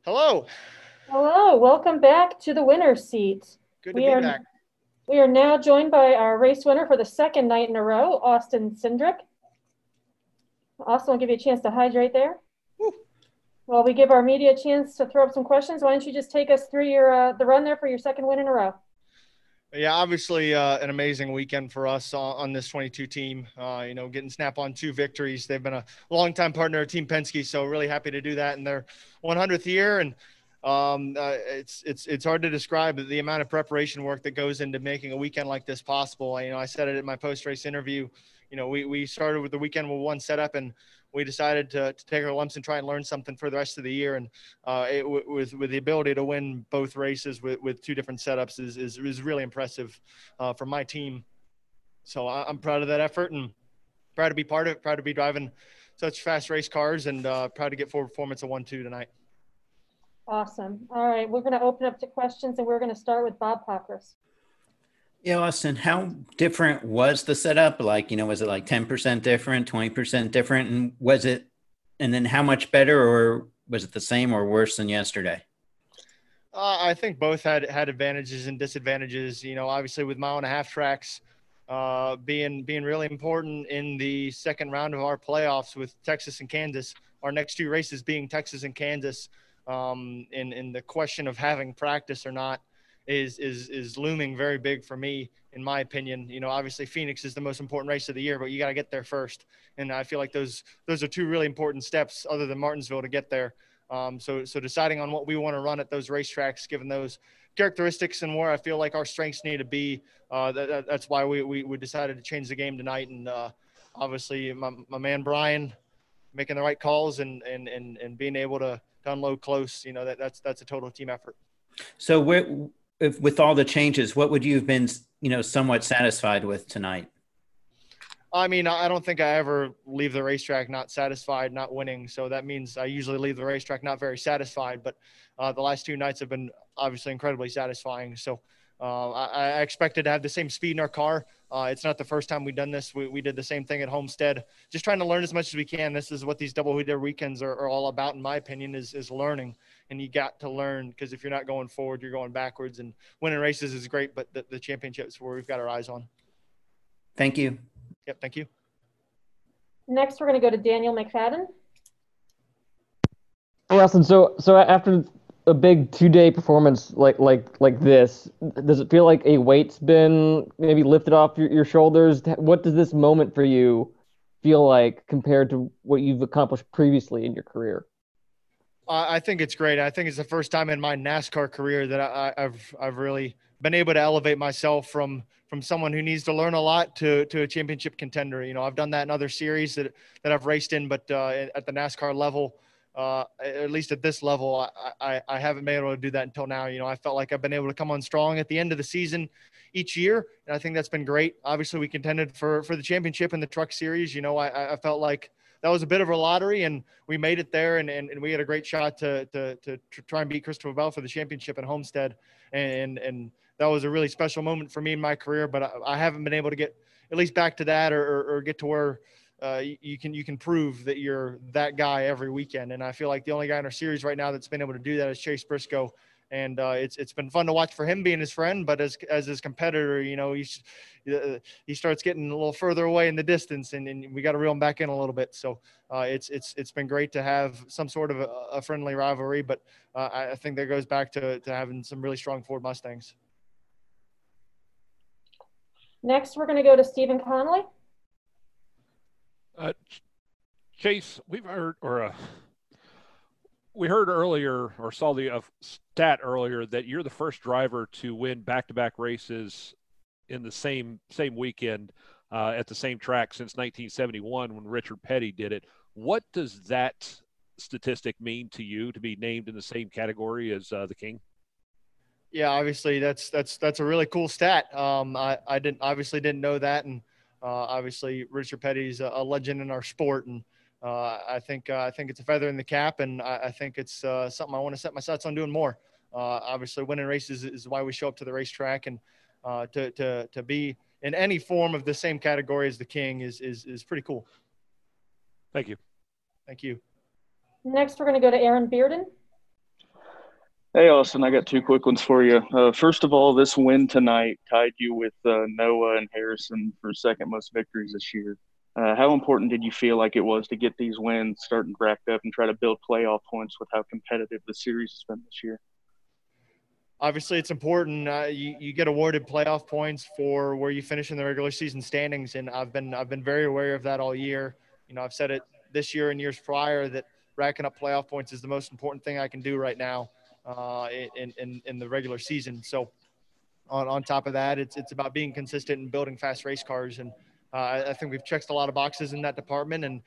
Hello. Hello, welcome back to the winner's seat. Good to We be are back. we are now joined by our race winner for the second night in a row, Austin Cindric. Austin, will give you a chance to hydrate there. Woo. While we give our media a chance to throw up some questions, why don't you just take us through your the run there for your second win in a row? Yeah, obviously an amazing weekend for us on this 22 team. Getting Snap-on 2 victories. They've been a longtime partner of Team Penske, so really happy to do that in their 100th year. And it's hard to describe the amount of preparation work that goes into making a weekend like this possible. I said it in my post-race interview. We started with the weekend with one setup, and we decided to take our lumps and try and learn something for the rest of the year. And with the ability to win both races with 2 different setups is really impressive for my team. So I'm proud of that effort and proud to be part of it, proud to be driving such fast race cars, and proud to get Ford Performance a 1-2 tonight. Awesome. All right, we're going to open up to questions, and we're going to start with Bob Pockrass. Yeah, Austin, how different was the setup? Was it like 10% different, 20% different? And then how much better, or was it the same or worse than yesterday? I think both had advantages and disadvantages. Obviously with mile-and-a-half tracks being really important in the second round of our playoffs with Texas and Kansas, our next 2 races being Texas and Kansas, in the question of having practice or not is looming very big for me, in my opinion. Obviously Phoenix is the most important race of the year, but you got to get there first. And I feel like those are 2 really important steps other than Martinsville to get there. So deciding on what we want to run at those racetracks, given those characteristics and where I feel like our strengths need to be, that's why we decided to change the game tonight. And obviously my man Brian making the right calls and being able to unload close, that's a total team effort. So with all the changes, what would you have been, somewhat satisfied with tonight? I mean, I don't think I ever leave the racetrack not satisfied, not winning. So that means I usually leave the racetrack not very satisfied. But the last 2 nights have been obviously incredibly satisfying. So I expected to have the same speed in our car. It's not the first time we've done this. We did the same thing at Homestead, just trying to learn as much as we can. This is what these double-header weekends are all about, in my opinion, is learning. And you got to learn, because if you're not going forward, you're going backwards. And winning races is great, but the championships where we've got our eyes on. Thank you. Yep, thank you. Next, we're going to go to Daniel McFadden. Hey, Austin. So after a big 2-day performance like this, does it feel like a weight's been maybe lifted off your shoulders? What does this moment for you feel like compared to what you've accomplished previously in your career? I think it's great. I think it's the first time in my NASCAR career that I've really been able to elevate myself from someone who needs to learn a lot to a championship contender. I've done that in other series that I've raced in, but at the NASCAR level, at least at this level, I haven't been able to do that until now. I felt like I've been able to come on strong at the end of the season each year, and I think that's been great. Obviously, we contended for the championship in the Truck Series. I felt like that was a bit of a lottery, and we made it there, and we had a great shot to try and beat Christopher Bell for the championship at Homestead, and that was a really special moment for me in my career. But I haven't been able to get at least back to that or get to where you can prove that you're that guy every weekend. And I feel like the only guy in our series right now that's been able to do that is Chase Briscoe. And it's been fun to watch for him being his friend, but as his competitor, he starts getting a little further away in the distance, and we got to reel him back in a little bit. So it's been great to have some sort of a friendly rivalry, but I think that goes back to having some really strong Ford Mustangs. Next, we're going to go to Stephen Connolly. Chase, we heard earlier, or saw the stat earlier, that you're the first driver to win back-to-back races in the same weekend at the same track since 1971 when Richard Petty did it. What does that statistic mean to you, to be named in the same category as the King? Yeah, obviously that's a really cool stat. I didn't know that, and obviously Richard Petty's a legend in our sport, and I think it's a feather in the cap, and I think it's something I want to set my sights on doing more. Obviously, winning races is why we show up to the racetrack, and to be in any form of the same category as the King is pretty cool. Thank you. Thank you. Next, we're going to go to Aaron Bearden. Hey, Austin, I got two quick ones for you. First of all, this win tonight tied you with Noah and Harrison for second most victories this year. How important did you feel like it was to get these wins starting racked up and try to build playoff points with how competitive the series has been this year? Obviously, it's important. You get awarded playoff points for where you finish in the regular season standings, and I've been very aware of that all year. You know, I've said it this year and years prior that racking up playoff points is the most important thing I can do right now in the regular season. So on top of that, it's about being consistent and building fast race cars, and I think we've checked a lot of boxes in that department, and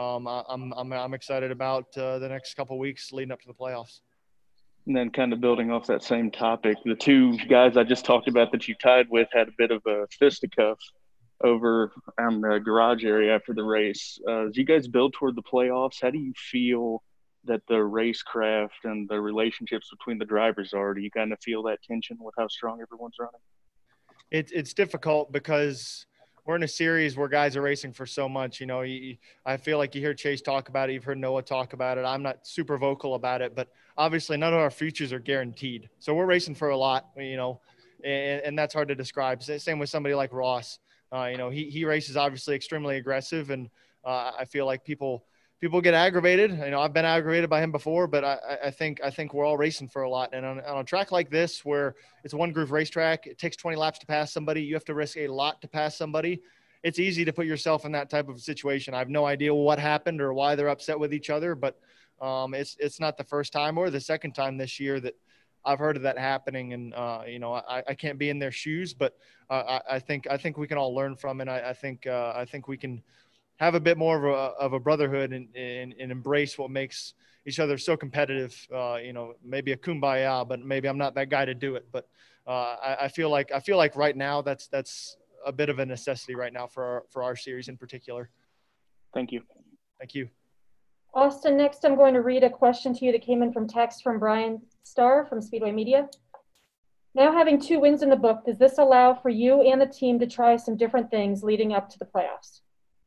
I'm excited about the next couple of weeks leading up to the playoffs. And then, kind of building off that same topic, the two guys I just talked about that you tied with had a bit of a fisticuff over the garage area after the race. As you guys build toward the playoffs, how do you feel that the racecraft and the relationships between the drivers are? Do you kind of feel that tension with how strong everyone's running? It's difficult because we're in a series where guys are racing for so much. You know, I feel like you hear Chase talk about it, you've heard Noah talk about it. I'm not super vocal about it, but obviously none of our futures are guaranteed. So we're racing for a lot, you know, and that's hard to describe. Same with somebody like Ross. You know, he races obviously extremely aggressive, and I feel like people get aggravated. You know, I've been aggravated by him before, but I think we're all racing for a lot. And on a track like this, where it's a one groove racetrack, it takes 20 laps to pass somebody. You have to risk a lot to pass somebody. It's easy to put yourself in that type of situation. I have no idea what happened or why they're upset with each other, but it's not the first time or the second time this year that I've heard of that happening. And you know, I can't be in their shoes, but I think we can all learn from it. I think we can have a bit more of a brotherhood and embrace what makes each other so competitive. You know, maybe a kumbaya, but maybe I'm not that guy to do it. But I feel like right now that's a bit of a necessity right now for our series in particular. Thank you. Thank you. Austin, next I'm going to read a question to you that came in from text from Brian Starr from Speedway Media. Now having 2 wins in the book, does this allow for you and the team to try some different things leading up to the playoffs?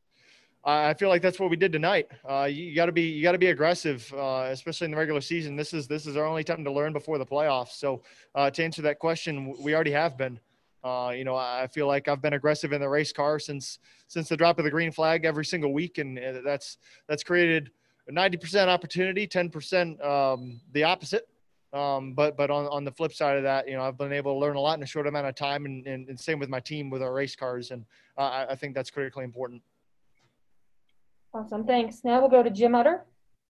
I feel like that's what we did tonight. You got to be aggressive, especially in the regular season. This is our only time to learn before the playoffs. So to answer that question, we already have been. You know, I feel like I've been aggressive in the race car since the drop of the green flag every single week, and that's created a 90% opportunity, 10% the opposite. But on the flip side of that, you know, I've been able to learn a lot in a short amount of time, and same with my team with our race cars, and I think that's critically important. Awesome, thanks. Now we'll go to Jim Utter.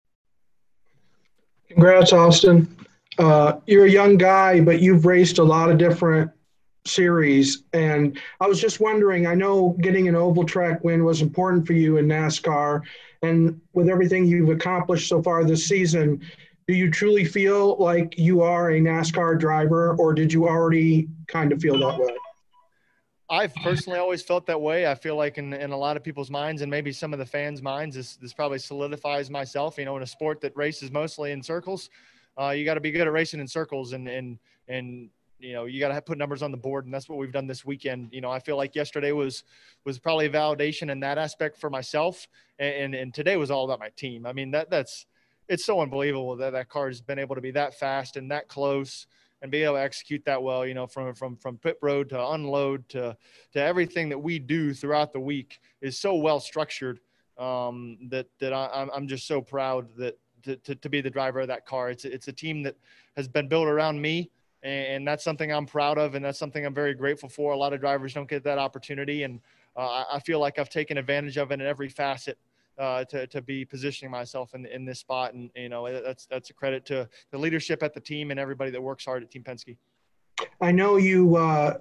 Congrats, Austin. You're a young guy, but you've raced a lot of different series. And I was just wondering, I know getting an oval track win was important for you in NASCAR. And with everything you've accomplished so far this season, do you truly feel like you are a NASCAR driver, or did you already kind of feel that way? I've personally always felt that way. I feel like in a lot of people's minds, and maybe some of the fans' minds, this probably solidifies myself. You know, in a sport that races mostly in circles, you got to be good at racing in circles, and you know, you got to put numbers on the board, and that's what we've done this weekend. You know, I feel like yesterday was probably validation in that aspect for myself, and today was all about my team. I mean, it's so unbelievable that car has been able to be that fast and that close, and be able to execute that well, you know, from pit road to unload to everything that we do throughout the week is so well structured, that I'm just so proud that to be the driver of that car. It's a team that has been built around me, and that's something I'm proud of, and that's something I'm very grateful for. A lot of drivers don't get that opportunity, and I feel like I've taken advantage of it in every facet. To be positioning myself in this spot, and you know, that's a credit to the leadership at the team and everybody that works hard at Team Penske. I know you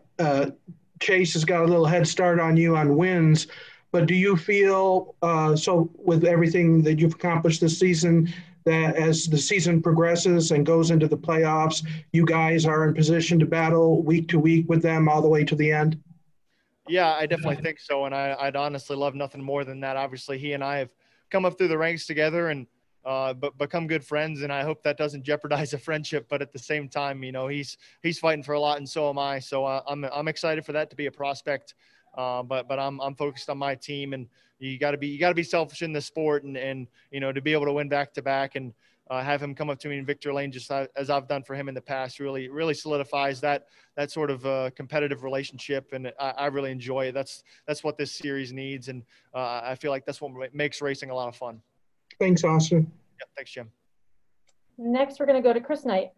Chase has got a little head start on you on wins, but do you feel so with everything that you've accomplished this season, that as the season progresses and goes into the playoffs, you guys are in position to battle week to week with them all the way to the end? Yeah, I definitely think so, and I'd honestly love nothing more than that. Obviously, he and I have come up through the ranks together and but become good friends, and I hope that doesn't jeopardize a friendship. But at the same time, you know, he's fighting for a lot, and so am I. So I'm excited for that to be a prospect. But I'm focused on my team, and you got to be selfish in the sport, and you know, to be able to win back to back, and have him come up to me in Victor Lane, just as I've done for him in the past, really solidifies that sort of competitive relationship. And I really enjoy it. That's what this series needs. And I feel like that's what makes racing a lot of fun. Thanks, Austin. Yeah, thanks, Jim. Next, we're going to go to Chris Knight.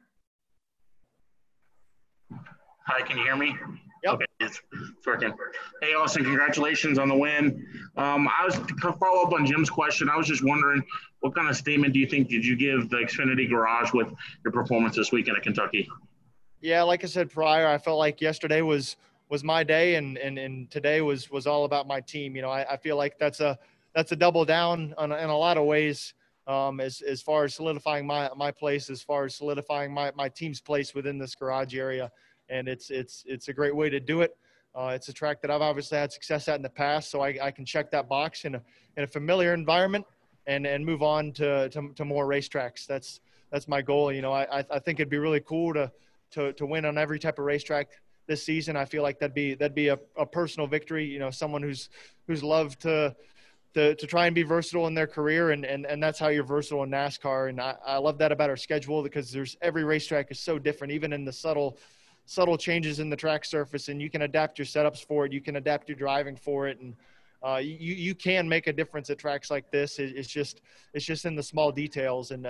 Hi, can you hear me? Yep. Okay, it's working. Hey, Austin, congratulations on the win. I was to follow up on Jim's question. I was just wondering, what kind of statement do you think did you give the Xfinity Garage with your performance this weekend at Kentucky? Yeah, like I said prior, I felt like yesterday was my day, and today was all about my team. You know, I feel like that's a double down in a lot of ways, as far as solidifying my place, as far as solidifying my team's place within this garage area. And it's a great way to do it. It's a track that I've obviously had success at in the past, so I can check that box in a familiar environment and move on to more racetracks. That's my goal. You know, I think it'd be really cool to win on every type of racetrack this season. I feel like that'd be a personal victory. You know, someone who's loved to try and be versatile in their career, and that's how you're versatile in NASCAR. And I love that about our schedule, because every racetrack is so different, even in the subtle changes in the track surface, and you can adapt your setups for it. You can adapt your driving for it. And you can make a difference at tracks like this. It's just in the small details. And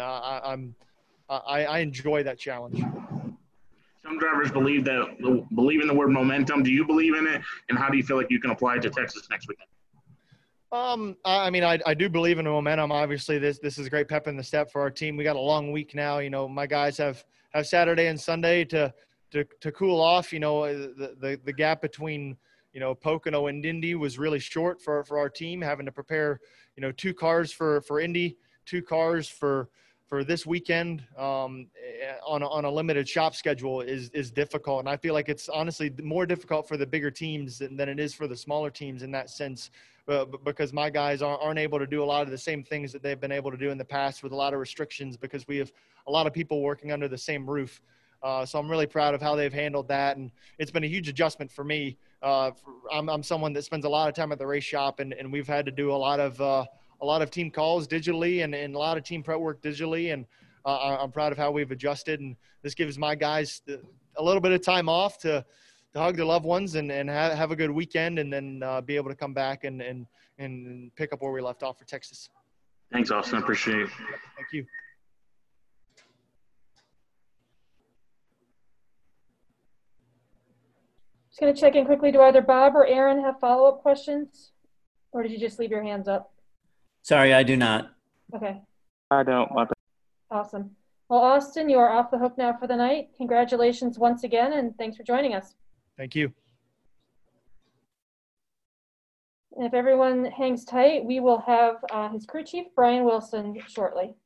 I enjoy that challenge. Some drivers believe in the word momentum. Do you believe in it? And how do you feel like you can apply it to Texas next weekend? I mean, I do believe in the momentum. Obviously, this is a great pep in the step for our team. We got a long week now. You know, my guys have Saturday and Sunday to cool off. You know, the gap between, you know, Pocono and Indy was really short for our team, having to prepare, you know, 2 cars for Indy, 2 cars for this weekend on a limited shop schedule is difficult. And I feel like it's honestly more difficult for the bigger teams than it is for the smaller teams in that sense, because my guys aren't able to do a lot of the same things that they've been able to do in the past, with a lot of restrictions, because we have a lot of people working under the same roof. So I'm really proud of how they've handled that. And it's been a huge adjustment for me. I'm someone that spends a lot of time at the race shop, and we've had to do a lot of team calls digitally and a lot of team prep work digitally. And I'm proud of how we've adjusted. And this gives my guys a little bit of time off to hug their loved ones and have a good weekend, and then be able to come back and pick up where we left off for Texas. Thanks, Austin. I appreciate it. Thank you. Just going to check in quickly. Do either Bob or Aaron have follow-up questions? Or did you just leave your hands up? Sorry, I do not. Okay. I don't. My bad. Awesome. Well, Austin, you are off the hook now for the night. Congratulations once again, and thanks for joining us. Thank you. And if everyone hangs tight, we will have his crew chief, Brian Wilson, shortly.